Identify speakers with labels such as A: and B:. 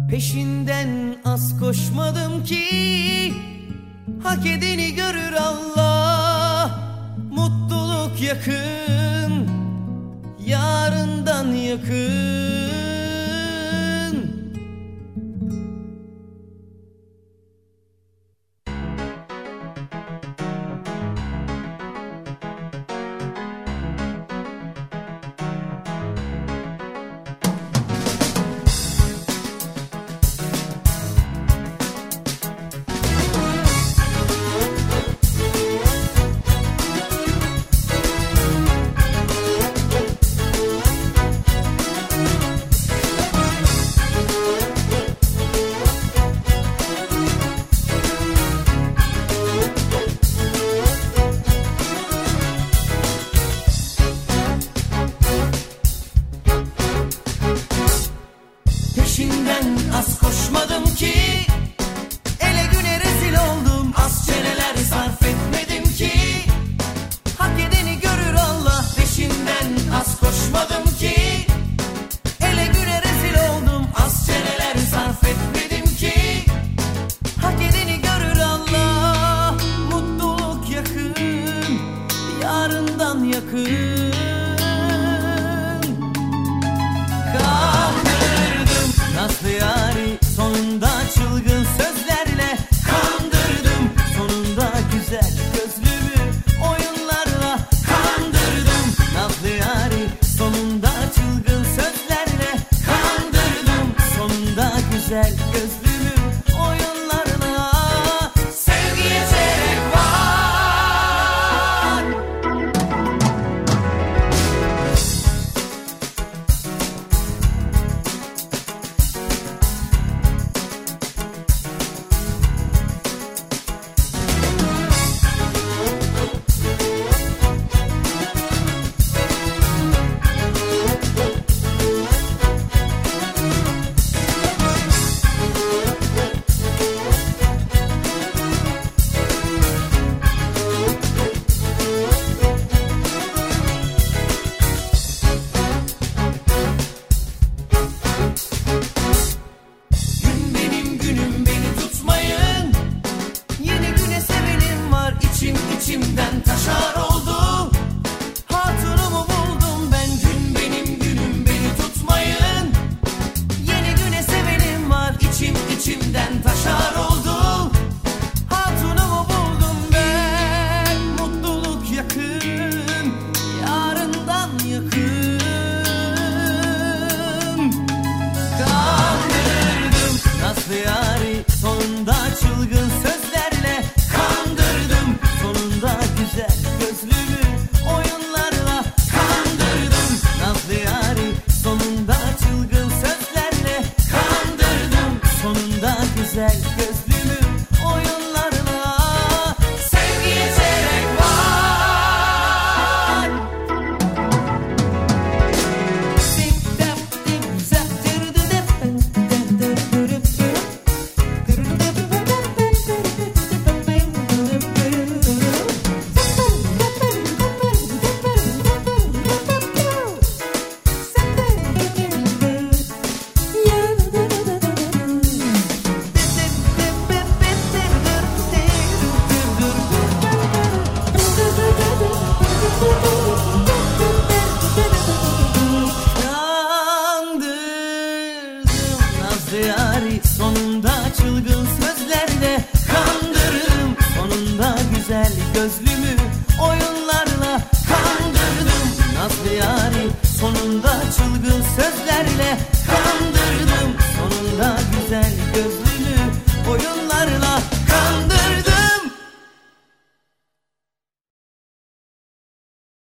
A: Peşinden az koşmadım ki hak edeni görür Allah. Mutluluk yakın, yarından yakın. Peşinden az koşmadım ki ele güne rezil oldum. Az çeneler sarf etmedim ki hak edeni görür Allah. Peşinden az koşmadım ki ele güne rezil oldum. Az çeneler sarf etmedim ki hak edeni görür Allah. Mutluluk yakın, yarından yakın. Nazlı yâri sonunda çılgın sözlerle kandırdım. Sonunda güzel gözlümü oyunlarla kandırdım. Nazlı yâri sonunda çılgın sözlerle kandırdım. Sonunda güzel gözlümü oyunlarla. Sevgiye çeyrek var. İçimden taşar oldu. Hatunumu buldum ben. Gün benim günüm, beni tutmayın. Yeni güne sevenim var. İçimden taşar oldu. Hatunumu buldum ben. Mutluluk yakın, yarından yakın. Kandırdım Nazlı yâri sonunda çılgın sözlerle kandırdım. Sonunda güzel gözlümü oyunlarla kandırdım. Nazlı yâri sonunda çılgın sözlerle kandırdım. Sonunda güzel gözlümü oyunlarla. Sevgiye çeyrek var. Yâri sonunda çılgın sözlerle kandırdım. Sonunda güzel gözlü